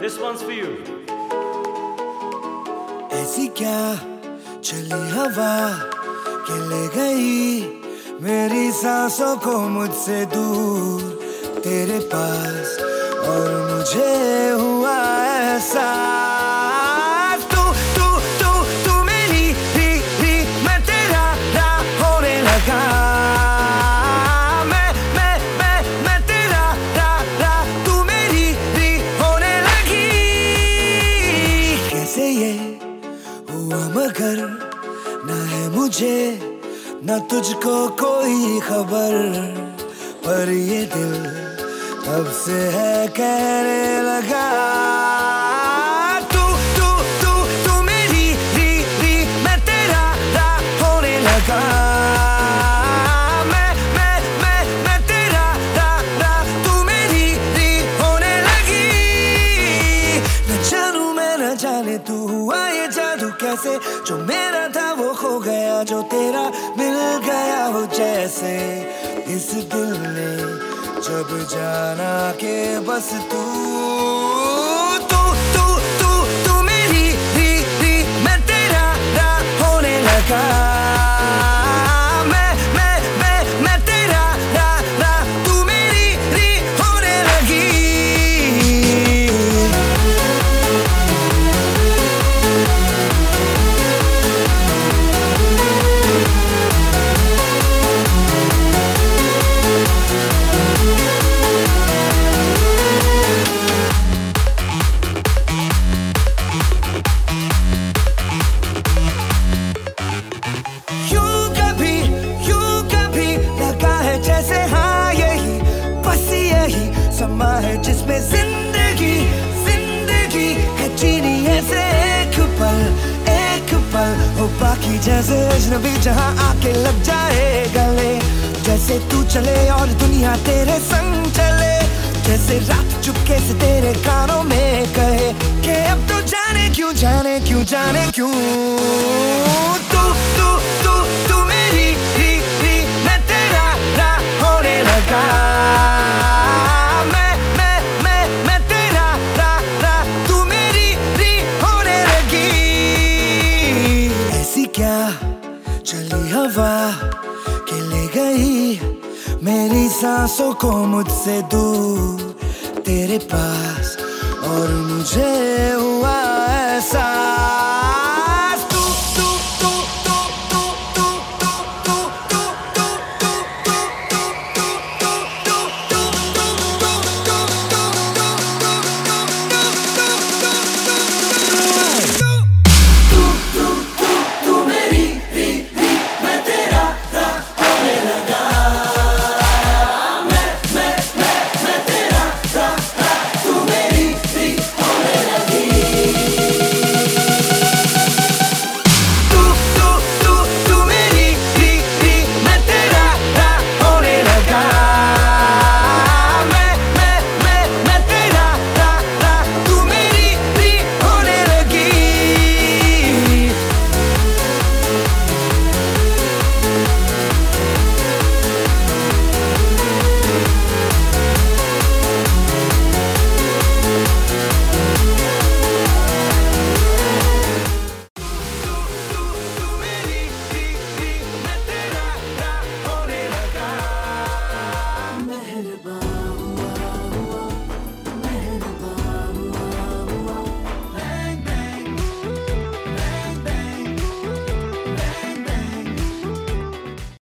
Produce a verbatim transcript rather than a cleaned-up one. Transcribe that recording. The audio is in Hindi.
This one's for you. ऐसी क्या चली हवा के ले गई मेरी सांसों को मुझसे दूर तेरे पास, और मुझे हुआ ऐसा तू तू तू तू मेरी ही ही मैं तेरा रा होने लगा। मैं मैं मैं मैं तेरा रा रा तू मेरी ही होने लगी। कैसे ये हुआ मगर ना है मुझे ना तुझको कोई खबर, पर ये दिल तब से है कहने लगा तू तू तू तू मेरी री री मैं तेरा रा होने लगा। मैं मैं मैं मैं तेरा रा रा तू मेरी री होने लगी। न जानू मैं न जाने तू हुआ ये जादू कैसे, जो मेरा था वो खो गया जो तेरा मिल गया हो जैसे। इस दिल ने जब जाना के बस तू तू तू तू तू मेरी री री मैं तेरा रा होने लगा। मैं मैं मैं मैं तेरा रा रा तू मेरी री होने लगी। समा है जिसमें जिंदगी जिंदगी है जीनी ऐसे एक पल एक पल हो बाकी जैसे अजनबी जहां आके लग जाए गले। जैसे तू चले और दुनिया तेरे संग चले, जैसे रात चुपके से तेरे कानों में कहे कि अब तो जाने क्यों जाने क्यों जाने क्यों तू तू तू तू मेरी री री मैं तेरा रा होने लगा। क्या चली हवा के ले गई मेरी सांसों को मुझसे दूर तेरे पास, और मुझे हुआ ऐसा